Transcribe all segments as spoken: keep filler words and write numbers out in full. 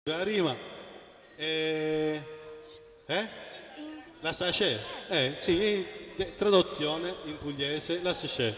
La rima. Eh? eh? La sachet? Eh, sì, eh, traduzione in pugliese, la sachet.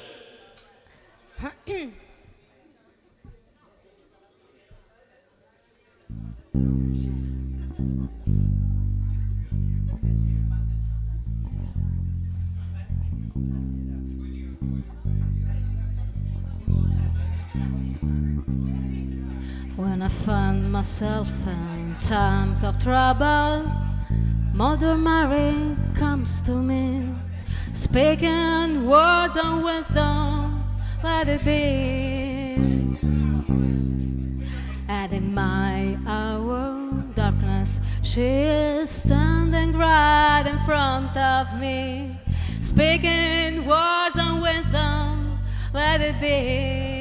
When I find myself in times of trouble, Mother Mary comes to me, speaking words of wisdom, let it be. And in my hour darkness, she is standing right in front of me, speaking words of wisdom, let it be.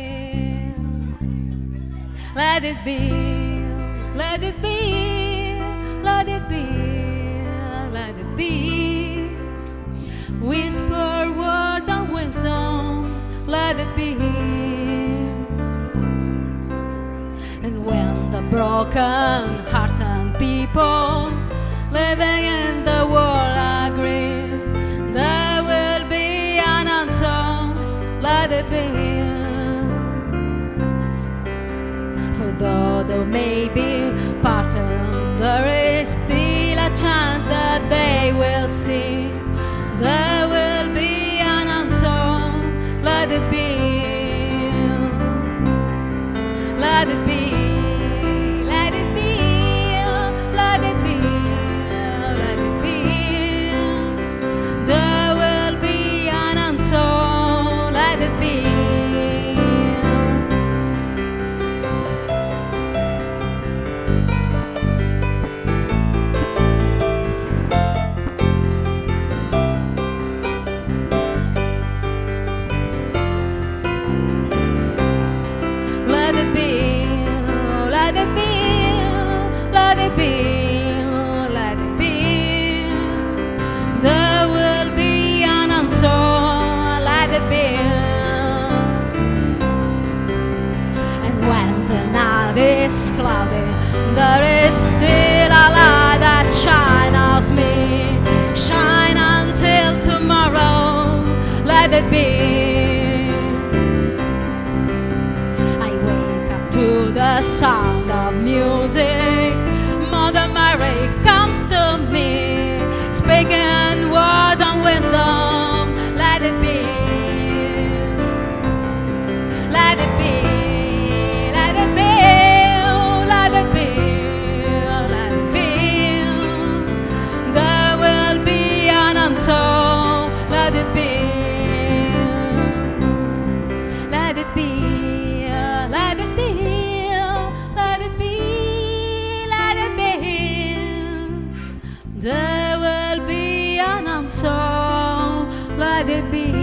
Let it be, let it be, let it be, let it be. Whisper words of wisdom, let it be. And when the broken-hearted people living in the world agree, there will be an answer, let it be. Though there may be parted, there is still a chance that they will see. There will be an answer, let it be. Let it be, let it be, let it be, let it be. There will be an answer, let it be. Let it be, let it be, let it be, let it be. There will be an answer, let it be. And when the night is cloudy, there is still a light that shines me. Shine until tomorrow, let it be. To the sound of music, Mother Mary comes to me, speaking words of wisdom, let it be. Let it be, let it be, let it be, let it be. There will be an answer, let it be. Let it be, let it be. There will be an answer, let it be.